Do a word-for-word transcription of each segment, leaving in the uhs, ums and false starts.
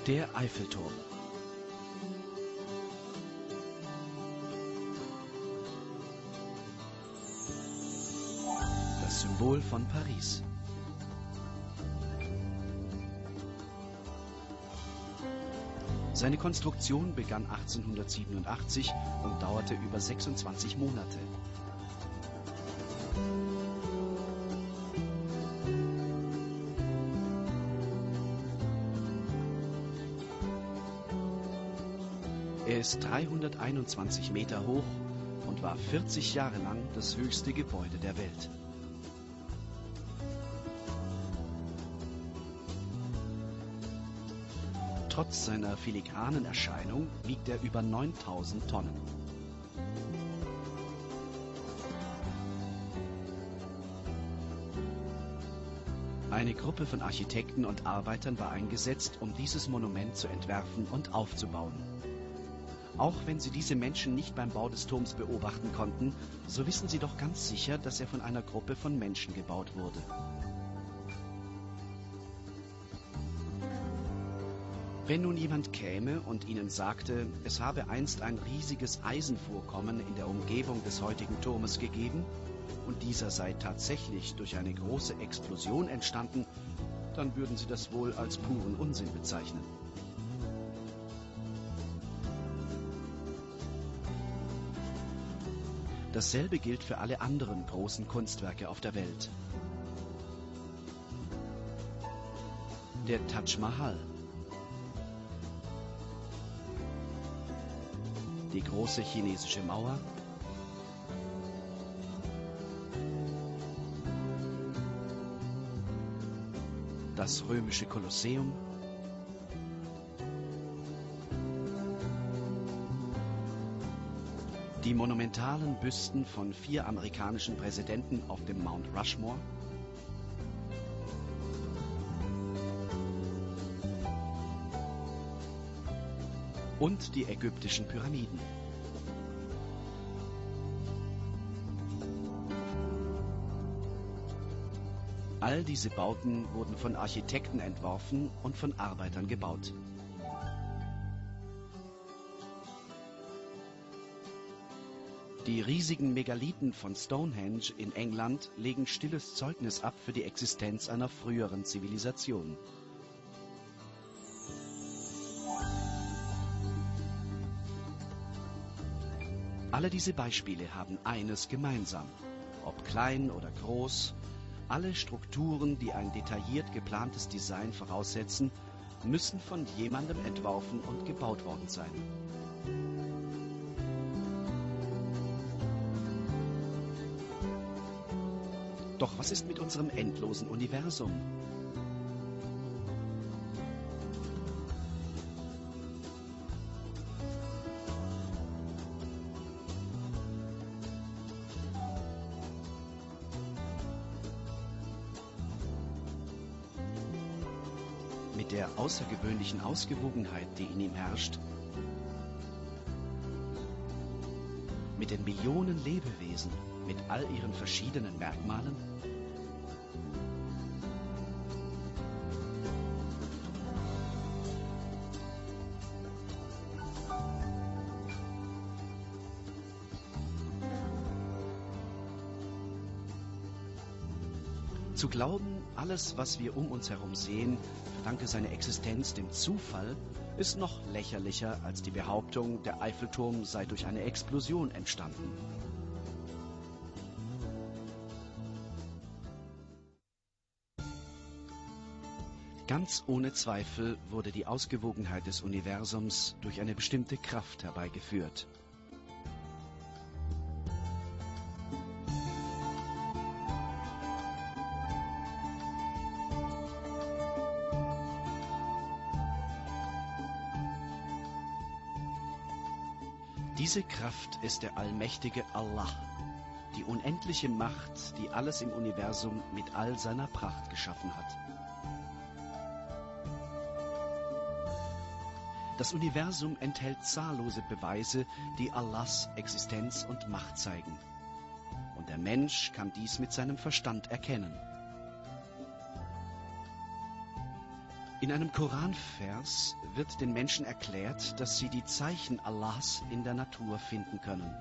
Der Eiffelturm. Das Symbol von Paris. Seine Konstruktion begann achtzehnhundertsiebenundachtzig und dauerte über sechsundzwanzig Monate. Er ist dreihunderteinundzwanzig Meter hoch und war vierzig Jahre lang das höchste Gebäude der Welt. Trotz seiner filigranen Erscheinung wiegt er über neuntausend Tonnen. Eine Gruppe von Architekten und Arbeitern war eingesetzt, um dieses Monument zu entwerfen und aufzubauen. Auch wenn sie diese Menschen nicht beim Bau des Turms beobachten konnten, so wissen sie doch ganz sicher, dass er von einer Gruppe von Menschen gebaut wurde. Wenn nun jemand käme und ihnen sagte, es habe einst ein riesiges Eisenvorkommen in der Umgebung des heutigen Turmes gegeben und dieser sei tatsächlich durch eine große Explosion entstanden, dann würden sie das wohl als puren Unsinn bezeichnen. Dasselbe gilt für alle anderen großen Kunstwerke auf der Welt. Der Taj Mahal, die große chinesische Mauer, das römische Kolosseum, die monumentalen Büsten von vier amerikanischen Präsidenten auf dem Mount Rushmore, und die ägyptischen Pyramiden. All diese Bauten wurden von Architekten entworfen und von Arbeitern gebaut. Die riesigen Megalithen von Stonehenge in England legen stilles Zeugnis ab für die Existenz einer früheren Zivilisation. Alle diese Beispiele haben eines gemeinsam. Ob klein oder groß, alle Strukturen, die ein detailliert geplantes Design voraussetzen, müssen von jemandem entworfen und gebaut worden sein. Doch was ist mit unserem endlosen Universum? Mit der außergewöhnlichen Ausgewogenheit, die in ihm herrscht, mit den Millionen Lebewesen, mit all ihren verschiedenen Merkmalen, zu glauben, alles, was wir um uns herum sehen, verdanke seine Existenz dem Zufall, ist noch lächerlicher als die Behauptung, der Eiffelturm sei durch eine Explosion entstanden. Ganz ohne Zweifel wurde die Ausgewogenheit des Universums durch eine bestimmte Kraft herbeigeführt. Diese Kraft ist der allmächtige Allah, die unendliche Macht, die alles im Universum mit all seiner Pracht geschaffen hat. Das Universum enthält zahllose Beweise, die Allahs Existenz und Macht zeigen. Und der Mensch kann dies mit seinem Verstand erkennen. In einem Koranvers wird den Menschen erklärt, dass sie die Zeichen Allahs in der Natur finden können.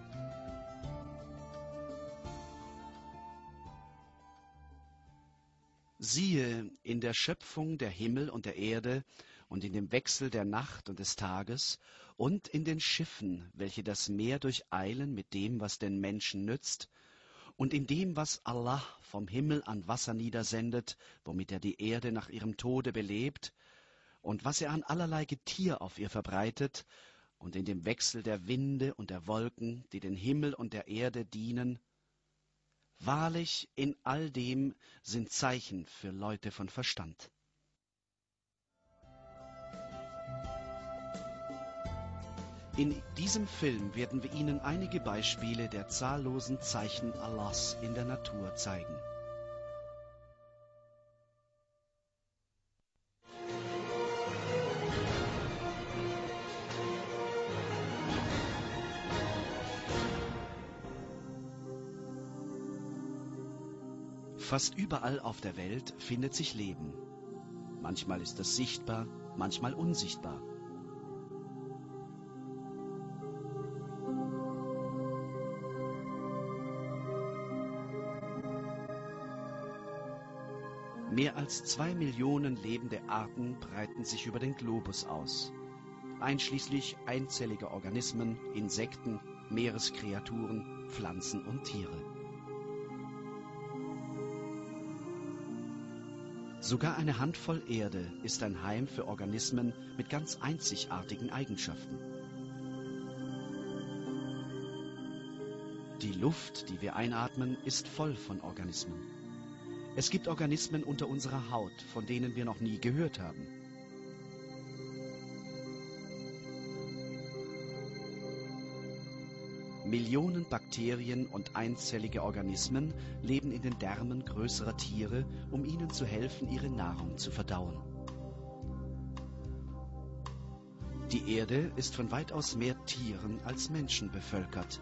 Siehe, in der Schöpfung der Himmel und der Erde und in dem Wechsel der Nacht und des Tages und in den Schiffen, welche das Meer durcheilen mit dem, was den Menschen nützt, und in dem, was Allah vom Himmel an Wasser niedersendet, womit er die Erde nach ihrem Tode belebt, und was er an allerlei Getier auf ihr verbreitet, und in dem Wechsel der Winde und der Wolken, die den Himmel und der Erde dienen. Wahrlich, in all dem sind Zeichen für Leute von Verstand. In diesem Film werden wir Ihnen einige Beispiele der zahllosen Zeichen Allahs in der Natur zeigen. Fast überall auf der Welt findet sich Leben. Manchmal ist es sichtbar, manchmal unsichtbar. Mehr als zwei Millionen lebende Arten breiten sich über den Globus aus, einschließlich einzelliger Organismen, Insekten, Meereskreaturen, Pflanzen und Tiere. Sogar eine Handvoll Erde ist ein Heim für Organismen mit ganz einzigartigen Eigenschaften. Die Luft, die wir einatmen, ist voll von Organismen. Es gibt Organismen unter unserer Haut, von denen wir noch nie gehört haben. Millionen Bakterien und einzellige Organismen leben in den Därmen größerer Tiere, um ihnen zu helfen, ihre Nahrung zu verdauen. Die Erde ist von weitaus mehr Tieren als Menschen bevölkert.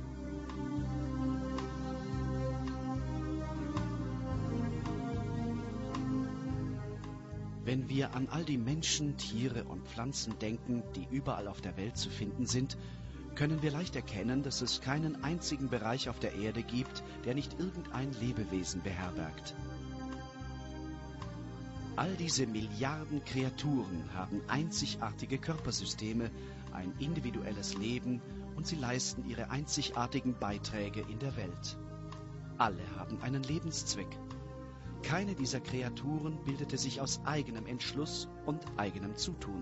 Wenn wir an all die Menschen, Tiere und Pflanzen denken, die überall auf der Welt zu finden sind, können wir leicht erkennen, dass es keinen einzigen Bereich auf der Erde gibt, der nicht irgendein Lebewesen beherbergt. All diese Milliarden Kreaturen haben einzigartige Körpersysteme, ein individuelles Leben und sie leisten ihre einzigartigen Beiträge in der Welt. Alle haben einen Lebenszweck. Keine dieser Kreaturen bildete sich aus eigenem Entschluss und eigenem Zutun.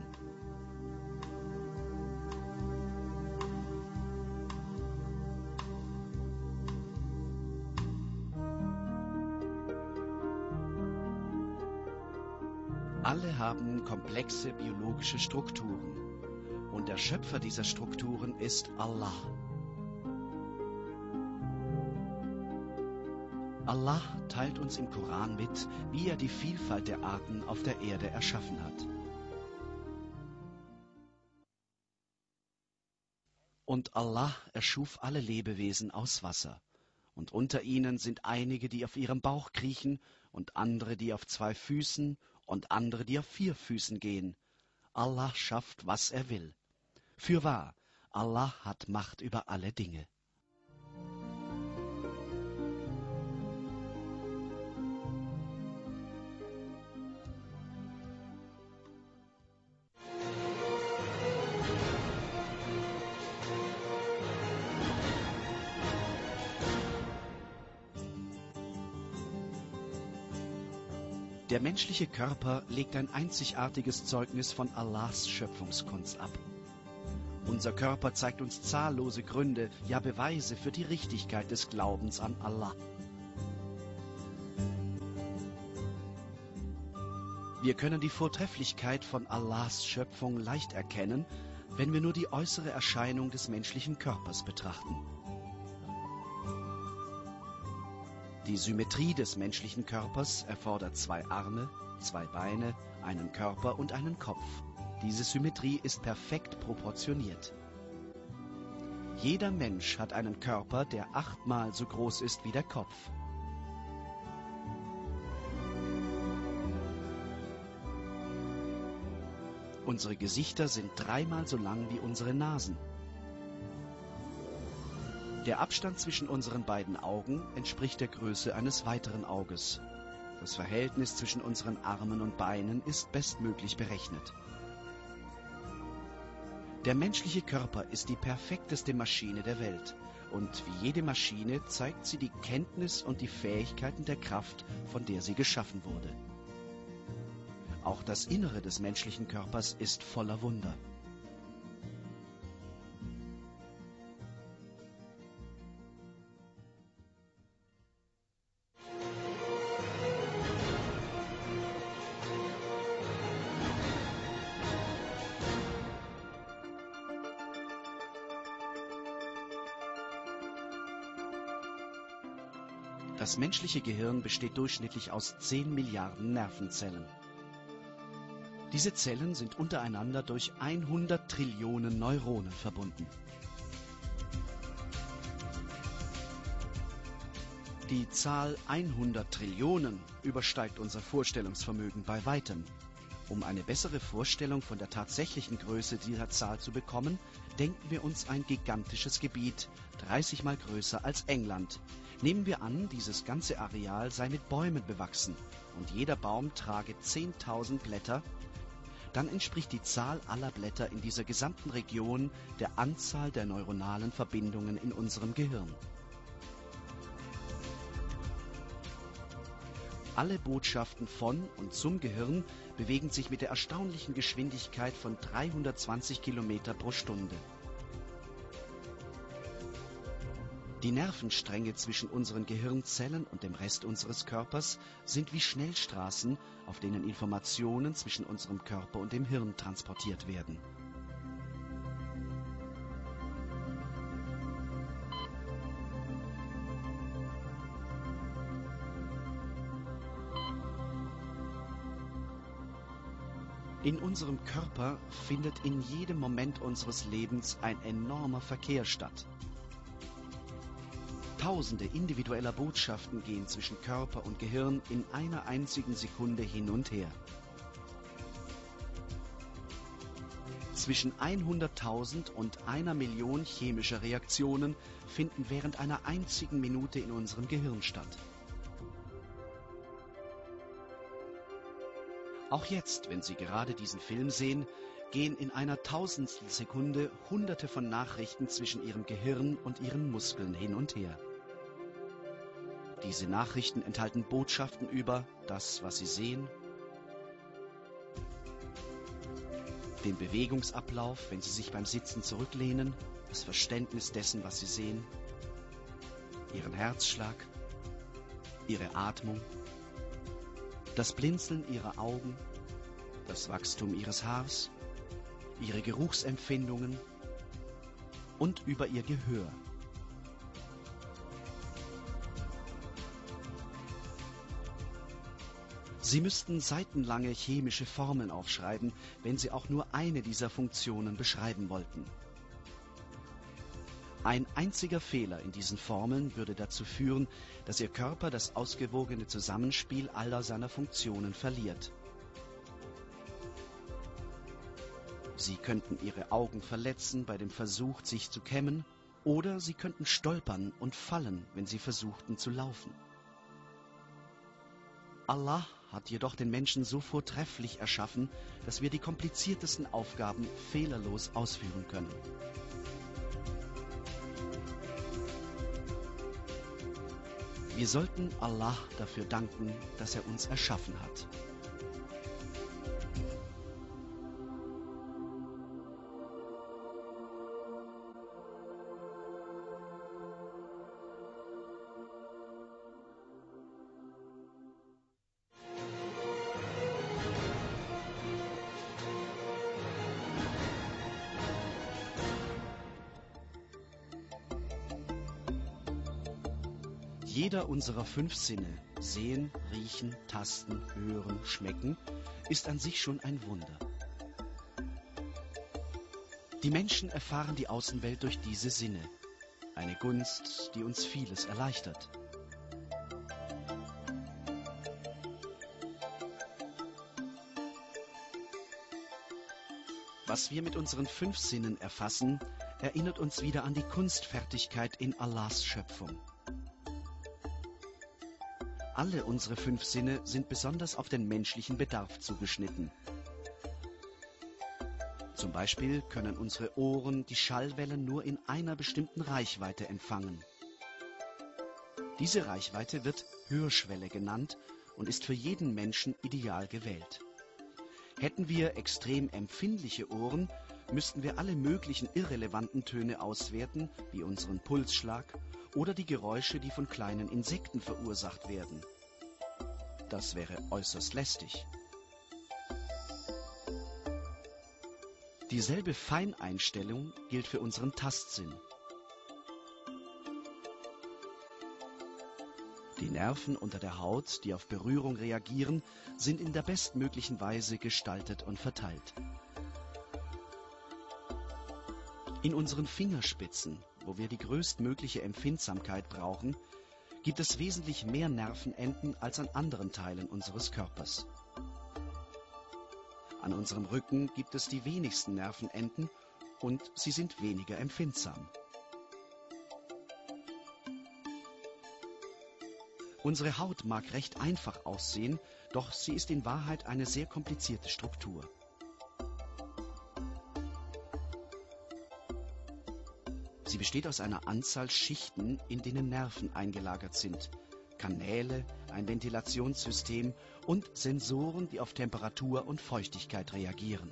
Alle haben komplexe biologische Strukturen und der Schöpfer dieser Strukturen ist Allah. Allah teilt uns im Koran mit, wie er die Vielfalt der Arten auf der Erde erschaffen hat. Und Allah erschuf alle Lebewesen aus Wasser, und unter ihnen sind einige, die auf ihrem Bauch kriechen, und andere, die auf zwei Füßen, und andere, die auf vier Füßen gehen. Allah schafft, was er will. Fürwahr, Allah hat Macht über alle Dinge. Der menschliche Körper legt ein einzigartiges Zeugnis von Allahs Schöpfungskunst ab. Unser Körper zeigt uns zahllose Gründe, ja Beweise für die Richtigkeit des Glaubens an Allah. Wir können die Vortrefflichkeit von Allahs Schöpfung leicht erkennen, wenn wir nur die äußere Erscheinung des menschlichen Körpers betrachten. Die Symmetrie des menschlichen Körpers erfordert zwei Arme, zwei Beine, einen Körper und einen Kopf. Diese Symmetrie ist perfekt proportioniert. Jeder Mensch hat einen Körper, der achtmal so groß ist wie der Kopf. Unsere Gesichter sind dreimal so lang wie unsere Nasen. Der Abstand zwischen unseren beiden Augen entspricht der Größe eines weiteren Auges. Das Verhältnis zwischen unseren Armen und Beinen ist bestmöglich berechnet. Der menschliche Körper ist die perfekteste Maschine der Welt. Und wie jede Maschine zeigt sie die Kenntnis und die Fähigkeiten der Kraft, von der sie geschaffen wurde. Auch das Innere des menschlichen Körpers ist voller Wunder. Das menschliche Gehirn besteht durchschnittlich aus zehn Milliarden Nervenzellen. Diese Zellen sind untereinander durch hundert Trillionen Neuronen verbunden. Die Zahl hundert Trillionen übersteigt unser Vorstellungsvermögen bei weitem. Um eine bessere Vorstellung von der tatsächlichen Größe dieser Zahl zu bekommen, denken wir uns ein gigantisches Gebiet, dreißig Mal größer als England. Nehmen wir an, dieses ganze Areal sei mit Bäumen bewachsen und jeder Baum trage zehntausend Blätter, dann entspricht die Zahl aller Blätter in dieser gesamten Region der Anzahl der neuronalen Verbindungen in unserem Gehirn. Alle Botschaften von und zum Gehirn bewegen sich mit der erstaunlichen Geschwindigkeit von dreihundertzwanzig Kilometer pro Stunde. Die Nervenstränge zwischen unseren Gehirnzellen und dem Rest unseres Körpers sind wie Schnellstraßen, auf denen Informationen zwischen unserem Körper und dem Hirn transportiert werden. In unserem Körper findet in jedem Moment unseres Lebens ein enormer Verkehr statt. Tausende individueller Botschaften gehen zwischen Körper und Gehirn in einer einzigen Sekunde hin und her. Zwischen hunderttausend und einer Million chemischer Reaktionen finden während einer einzigen Minute in unserem Gehirn statt. Auch jetzt, wenn Sie gerade diesen Film sehen, gehen in einer Tausendstel Sekunde Hunderte von Nachrichten zwischen Ihrem Gehirn und Ihren Muskeln hin und her. Diese Nachrichten enthalten Botschaften über das, was Sie sehen, den Bewegungsablauf, wenn Sie sich beim Sitzen zurücklehnen, das Verständnis dessen, was Sie sehen, Ihren Herzschlag, Ihre Atmung, das Blinzeln Ihrer Augen, das Wachstum Ihres Haars, Ihre Geruchsempfindungen und über Ihr Gehör. Sie müssten seitenlange chemische Formeln aufschreiben, wenn Sie auch nur eine dieser Funktionen beschreiben wollten. Ein einziger Fehler in diesen Formeln würde dazu führen, dass Ihr Körper das ausgewogene Zusammenspiel aller seiner Funktionen verliert. Sie könnten Ihre Augen verletzen bei dem Versuch, sich zu kämmen, oder Sie könnten stolpern und fallen, wenn Sie versuchten zu laufen. Allah hat jedoch den Menschen so vortrefflich erschaffen, dass wir die kompliziertesten Aufgaben fehlerlos ausführen können. Wir sollten Allah dafür danken, dass er uns erschaffen hat. Jeder unserer fünf Sinne, sehen, riechen, tasten, hören, schmecken, ist an sich schon ein Wunder. Die Menschen erfahren die Außenwelt durch diese Sinne, eine Gunst, die uns vieles erleichtert. Was wir mit unseren fünf Sinnen erfassen, erinnert uns wieder an die Kunstfertigkeit in Allahs Schöpfung. Alle unsere fünf Sinne sind besonders auf den menschlichen Bedarf zugeschnitten. Zum Beispiel können unsere Ohren die Schallwellen nur in einer bestimmten Reichweite empfangen. Diese Reichweite wird Hörschwelle genannt und ist für jeden Menschen ideal gewählt. Hätten wir extrem empfindliche Ohren, müssten wir alle möglichen irrelevanten Töne auswerten, wie unseren Pulsschlag oder die Geräusche, die von kleinen Insekten verursacht werden. Das wäre äußerst lästig. Dieselbe Feineinstellung gilt für unseren Tastsinn. Die Nerven unter der Haut, die auf Berührung reagieren, sind in der bestmöglichen Weise gestaltet und verteilt. In unseren Fingerspitzen, wo wir die größtmögliche Empfindsamkeit brauchen, gibt es wesentlich mehr Nervenenden als an anderen Teilen unseres Körpers. An unserem Rücken gibt es die wenigsten Nervenenden und sie sind weniger empfindsam. Unsere Haut mag recht einfach aussehen, doch sie ist in Wahrheit eine sehr komplizierte Struktur. Sie besteht aus einer Anzahl Schichten, in denen Nerven eingelagert sind, Kanäle, ein Ventilationssystem und Sensoren, die auf Temperatur und Feuchtigkeit reagieren.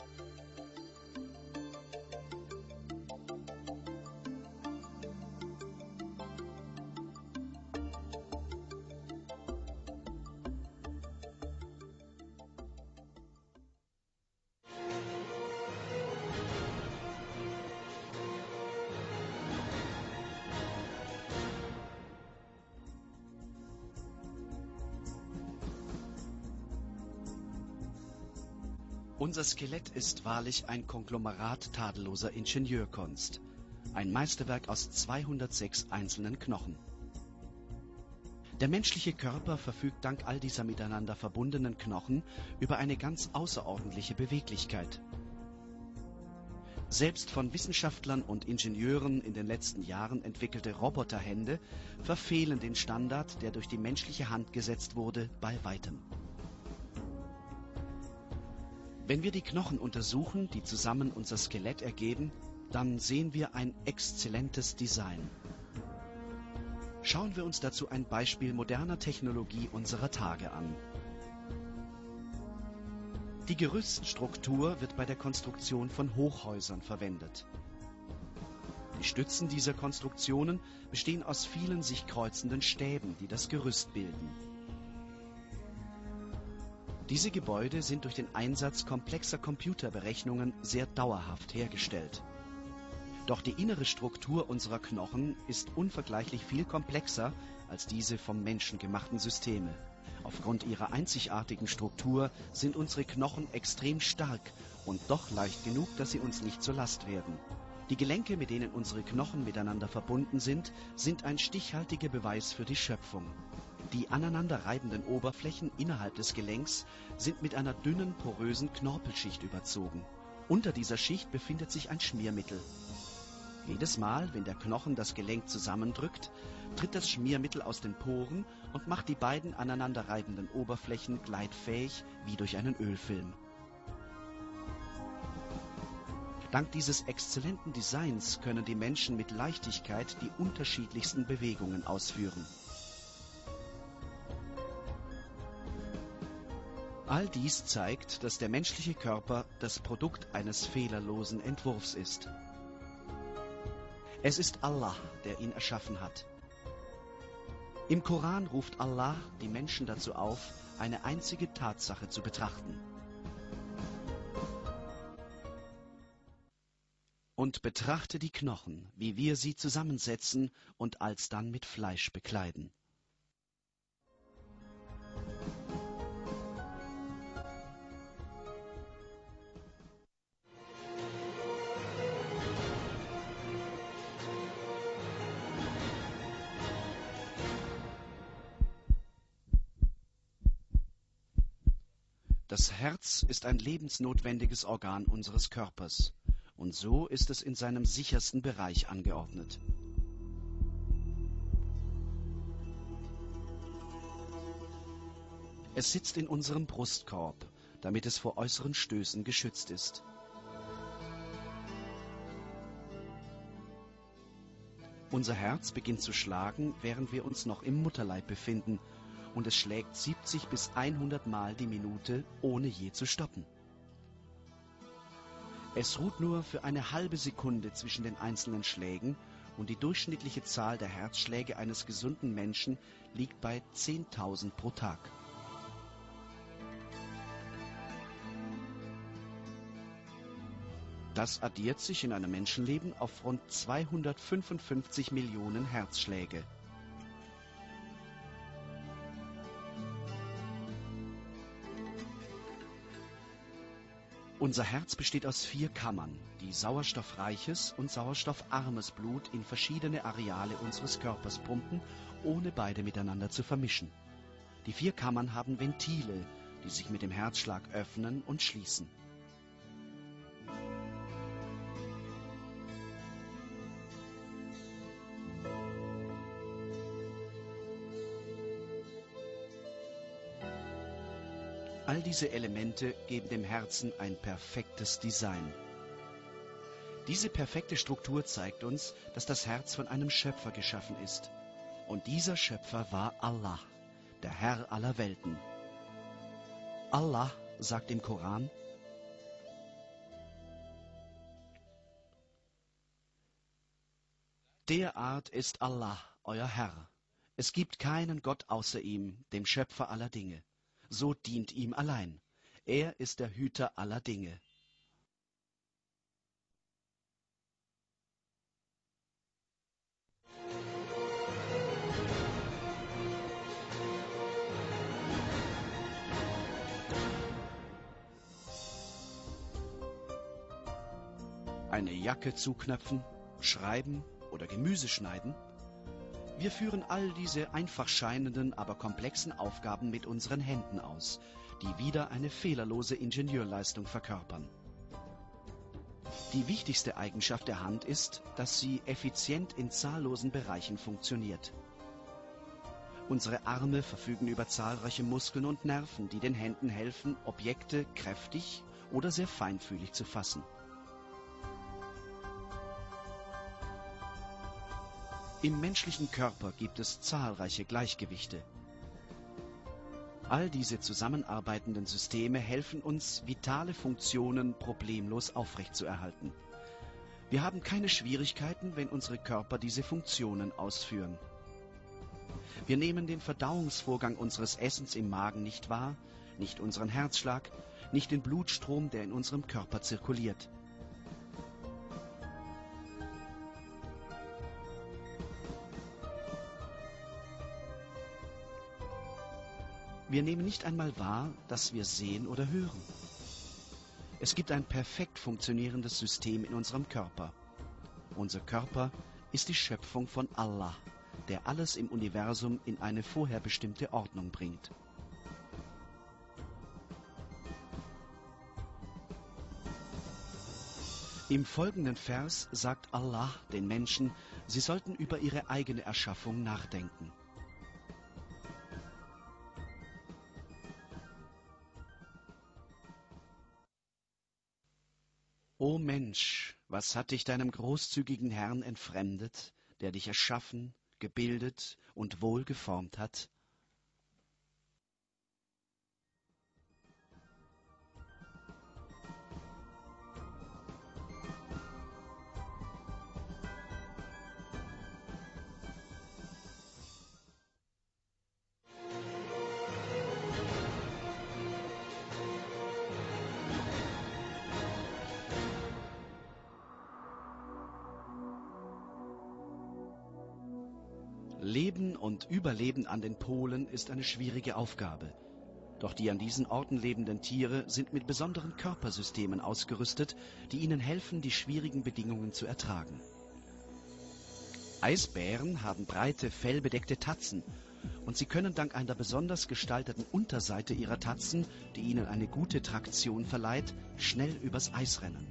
Unser Skelett ist wahrlich ein Konglomerat tadelloser Ingenieurkunst, ein Meisterwerk aus zweihundertsechs einzelnen Knochen. Der menschliche Körper verfügt dank all dieser miteinander verbundenen Knochen über eine ganz außerordentliche Beweglichkeit. Selbst von Wissenschaftlern und Ingenieuren in den letzten Jahren entwickelte Roboterhände verfehlen den Standard, der durch die menschliche Hand gesetzt wurde, bei weitem. Wenn wir die Knochen untersuchen, die zusammen unser Skelett ergeben, dann sehen wir ein exzellentes Design. Schauen wir uns dazu ein Beispiel moderner Technologie unserer Tage an. Die Gerüststruktur wird bei der Konstruktion von Hochhäusern verwendet. Die Stützen dieser Konstruktionen bestehen aus vielen sich kreuzenden Stäben, die das Gerüst bilden. Diese Gebäude sind durch den Einsatz komplexer Computerberechnungen sehr dauerhaft hergestellt. Doch die innere Struktur unserer Knochen ist unvergleichlich viel komplexer als diese vom Menschen gemachten Systeme. Aufgrund ihrer einzigartigen Struktur sind unsere Knochen extrem stark und doch leicht genug, dass sie uns nicht zur Last werden. Die Gelenke, mit denen unsere Knochen miteinander verbunden sind, sind ein stichhaltiger Beweis für die Schöpfung. Die aneinanderreibenden Oberflächen innerhalb des Gelenks sind mit einer dünnen, porösen Knorpelschicht überzogen. Unter dieser Schicht befindet sich ein Schmiermittel. Jedes Mal, wenn der Knochen das Gelenk zusammendrückt, tritt das Schmiermittel aus den Poren und macht die beiden aneinanderreibenden Oberflächen gleitfähig wie durch einen Ölfilm. Dank dieses exzellenten Designs können die Menschen mit Leichtigkeit die unterschiedlichsten Bewegungen ausführen. All dies zeigt, dass der menschliche Körper das Produkt eines fehlerlosen Entwurfs ist. Es ist Allah, der ihn erschaffen hat. Im Koran ruft Allah die Menschen dazu auf, eine einzige Tatsache zu betrachten. Und betrachte die Knochen, wie wir sie zusammensetzen und alsdann mit Fleisch bekleiden. Das Herz ist ein lebensnotwendiges Organ unseres Körpers, und so ist es in seinem sichersten Bereich angeordnet. Es sitzt in unserem Brustkorb, damit es vor äußeren Stößen geschützt ist. Unser Herz beginnt zu schlagen, während wir uns noch im Mutterleib befinden, und es schlägt siebzig bis hundert Mal die Minute, ohne je zu stoppen. Es ruht nur für eine halbe Sekunde zwischen den einzelnen Schlägen, und die durchschnittliche Zahl der Herzschläge eines gesunden Menschen liegt bei zehntausend pro Tag. Das addiert sich in einem Menschenleben auf rund zweihundertfünfundfünfzig Millionen Herzschläge. Unser Herz besteht aus vier Kammern, die sauerstoffreiches und sauerstoffarmes Blut in verschiedene Areale unseres Körpers pumpen, ohne beide miteinander zu vermischen. Die vier Kammern haben Ventile, die sich mit dem Herzschlag öffnen und schließen. All diese Elemente geben dem Herzen ein perfektes Design. Diese perfekte Struktur zeigt uns, dass das Herz von einem Schöpfer geschaffen ist. Und dieser Schöpfer war Allah, der Herr aller Welten. Allah sagt im Koran: Derart ist Allah, euer Herr. Es gibt keinen Gott außer ihm, dem Schöpfer aller Dinge. So dient ihm allein. Er ist der Hüter aller Dinge. Eine Jacke zuknöpfen, schreiben oder Gemüse schneiden? Wir führen all diese einfach scheinenden, aber komplexen Aufgaben mit unseren Händen aus, die wieder eine fehlerlose Ingenieurleistung verkörpern. Die wichtigste Eigenschaft der Hand ist, dass sie effizient in zahllosen Bereichen funktioniert. Unsere Arme verfügen über zahlreiche Muskeln und Nerven, die den Händen helfen, Objekte kräftig oder sehr feinfühlig zu fassen. Im menschlichen Körper gibt es zahlreiche Gleichgewichte. All diese zusammenarbeitenden Systeme helfen uns, vitale Funktionen problemlos aufrechtzuerhalten. Wir haben keine Schwierigkeiten, wenn unsere Körper diese Funktionen ausführen. Wir nehmen den Verdauungsvorgang unseres Essens im Magen nicht wahr, nicht unseren Herzschlag, nicht den Blutstrom, der in unserem Körper zirkuliert. Wir nehmen nicht einmal wahr, dass wir sehen oder hören. Es gibt ein perfekt funktionierendes System in unserem Körper. Unser Körper ist die Schöpfung von Allah, der alles im Universum in eine vorher bestimmte Ordnung bringt. Im folgenden Vers sagt Allah den Menschen, sie sollten über ihre eigene Erschaffung nachdenken. O Mensch, was hat dich deinem großzügigen Herrn entfremdet, der dich erschaffen, gebildet und wohl geformt hat? Leben und Überleben an den Polen ist eine schwierige Aufgabe. Doch die an diesen Orten lebenden Tiere sind mit besonderen Körpersystemen ausgerüstet, die ihnen helfen, die schwierigen Bedingungen zu ertragen. Eisbären haben breite, fellbedeckte Tatzen und sie können dank einer besonders gestalteten Unterseite ihrer Tatzen, die ihnen eine gute Traktion verleiht, schnell übers Eis rennen.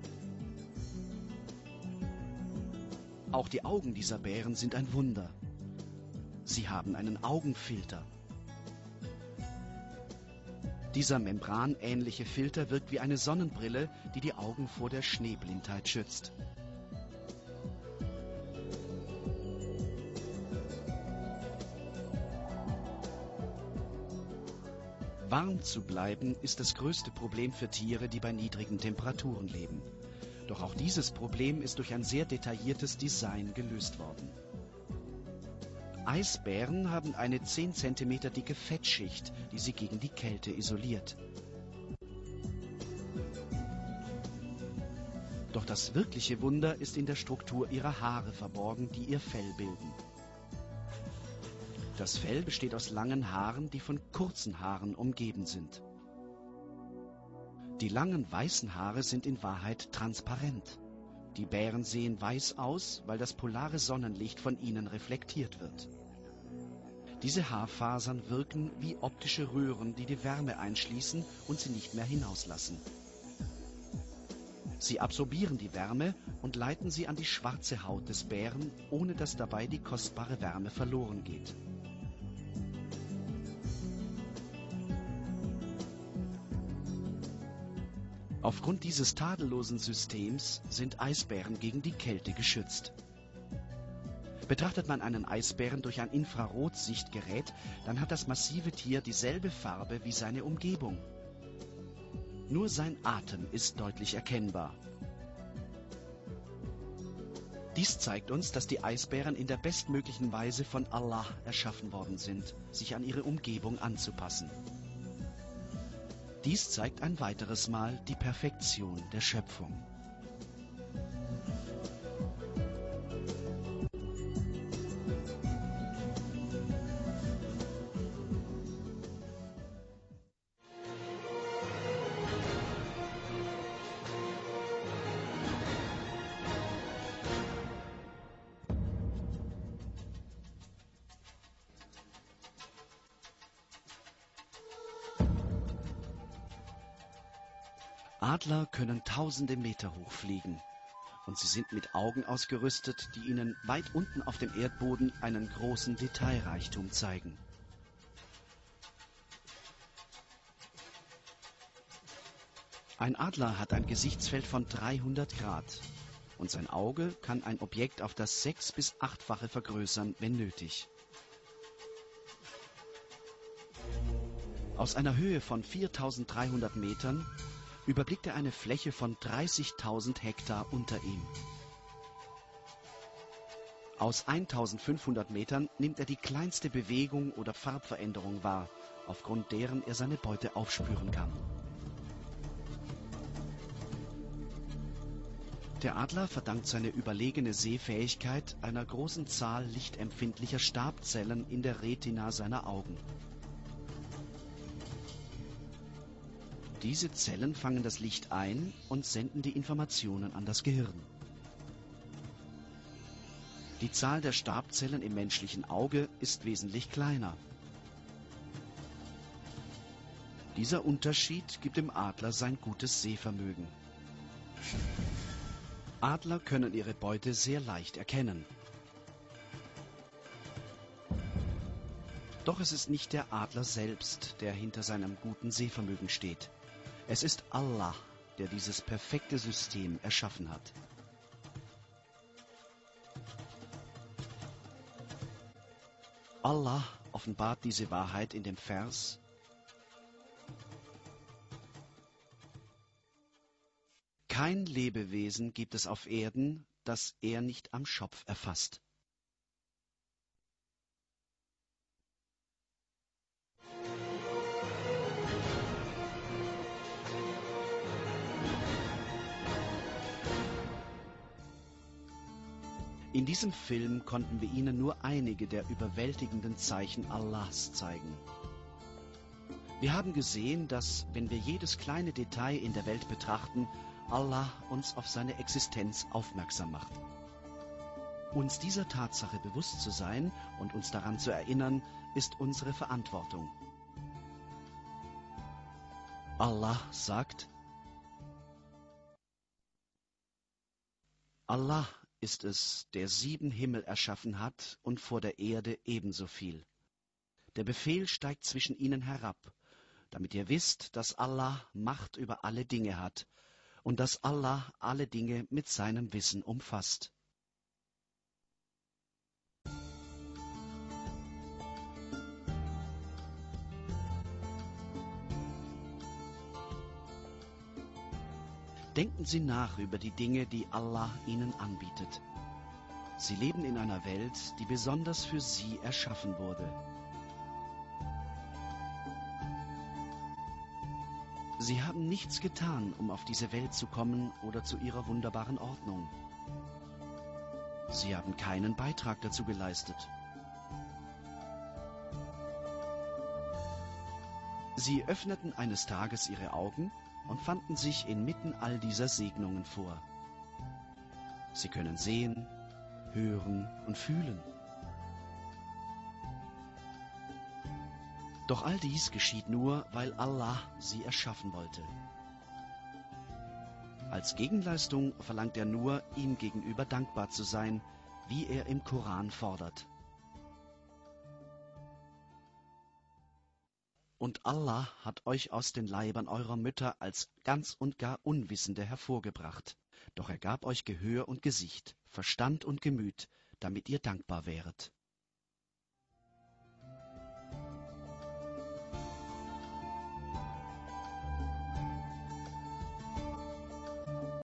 Auch die Augen dieser Bären sind ein Wunder. Sie haben einen Augenfilter. Dieser membranähnliche Filter wirkt wie eine Sonnenbrille, die die Augen vor der Schneeblindheit schützt. Warm zu bleiben ist das größte Problem für Tiere, die bei niedrigen Temperaturen leben. Doch auch dieses Problem ist durch ein sehr detailliertes Design gelöst worden. Eisbären haben eine zehn Zentimeter dicke Fettschicht, die sie gegen die Kälte isoliert. Doch das wirkliche Wunder ist in der Struktur ihrer Haare verborgen, die ihr Fell bilden. Das Fell besteht aus langen Haaren, die von kurzen Haaren umgeben sind. Die langen weißen Haare sind in Wahrheit transparent. Die Bären sehen weiß aus, weil das polare Sonnenlicht von ihnen reflektiert wird. Diese Haarfasern wirken wie optische Röhren, die die Wärme einschließen und sie nicht mehr hinauslassen. Sie absorbieren die Wärme und leiten sie an die schwarze Haut des Bären, ohne dass dabei die kostbare Wärme verloren geht. Aufgrund dieses tadellosen Systems sind Eisbären gegen die Kälte geschützt. Betrachtet man einen Eisbären durch ein Infrarotsichtgerät, dann hat das massive Tier dieselbe Farbe wie seine Umgebung. Nur sein Atem ist deutlich erkennbar. Dies zeigt uns, dass die Eisbären in der bestmöglichen Weise von Allah erschaffen worden sind, sich an ihre Umgebung anzupassen. Dies zeigt ein weiteres Mal die Perfektion der Schöpfung. Adler können tausende Meter hoch fliegen und sie sind mit Augen ausgerüstet, die ihnen weit unten auf dem Erdboden einen großen Detailreichtum zeigen. Ein Adler hat ein Gesichtsfeld von dreihundert Grad und sein Auge kann ein Objekt auf das sechs- bis achtfache vergrößern, wenn nötig. Aus einer Höhe von viertausenddreihundert Metern überblickt er eine Fläche von dreißigtausend Hektar unter ihm. Aus eintausendfünfhundert Metern nimmt er die kleinste Bewegung oder Farbveränderung wahr, aufgrund deren er seine Beute aufspüren kann. Der Adler verdankt seine überlegene Sehfähigkeit einer großen Zahl lichtempfindlicher Stabzellen in der Retina seiner Augen. Diese Zellen fangen das Licht ein und senden die Informationen an das Gehirn. Die Zahl der Stabzellen im menschlichen Auge ist wesentlich kleiner. Dieser Unterschied gibt dem Adler sein gutes Sehvermögen. Adler können ihre Beute sehr leicht erkennen. Doch es ist nicht der Adler selbst, der hinter seinem guten Sehvermögen steht. Es ist Allah, der dieses perfekte System erschaffen hat. Allah offenbart diese Wahrheit in dem Vers: Kein Lebewesen gibt es auf Erden, das er nicht am Schopf erfasst. In diesem Film konnten wir Ihnen nur einige der überwältigenden Zeichen Allahs zeigen. Wir haben gesehen, dass, wenn wir jedes kleine Detail in der Welt betrachten, Allah uns auf seine Existenz aufmerksam macht. Uns dieser Tatsache bewusst zu sein und uns daran zu erinnern, ist unsere Verantwortung. Allah sagt: Allah ist es, der sieben Himmel erschaffen hat und vor der Erde ebenso viel. Der Befehl steigt zwischen ihnen herab, damit ihr wisst, dass Allah Macht über alle Dinge hat und dass Allah alle Dinge mit seinem Wissen umfasst. Denken Sie nach über die Dinge, die Allah Ihnen anbietet. Sie leben in einer Welt, die besonders für Sie erschaffen wurde. Sie haben nichts getan, um auf diese Welt zu kommen oder zu ihrer wunderbaren Ordnung. Sie haben keinen Beitrag dazu geleistet. Sie öffneten eines Tages ihre Augen und fanden sich inmitten all dieser Segnungen vor. Sie können sehen, hören und fühlen. Doch all dies geschieht nur, weil Allah sie erschaffen wollte. Als Gegenleistung verlangt er nur, ihm gegenüber dankbar zu sein, wie er im Koran fordert. Und Allah hat euch aus den Leibern eurer Mütter als ganz und gar Unwissende hervorgebracht. Doch er gab euch Gehör und Gesicht, Verstand und Gemüt, damit ihr dankbar wäret.